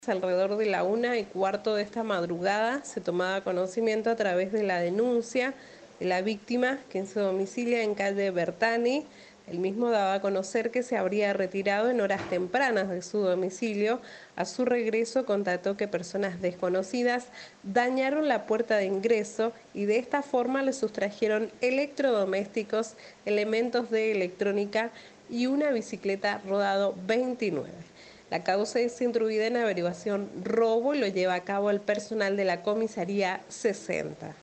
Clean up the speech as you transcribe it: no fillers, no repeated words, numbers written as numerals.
Alrededor de la 1:15 de esta madrugada se tomaba conocimiento a través de la denuncia de la víctima, quien se domicilia en calle Bertani. El mismo daba a conocer que se habría retirado en horas tempranas de su domicilio. A su regreso constató que personas desconocidas dañaron la puerta de ingreso y de esta forma le sustrajeron electrodomésticos, elementos de electrónica y una bicicleta rodado 29. La causa es instruida en averiguación robo y lo lleva a cabo el personal de la comisaría 60.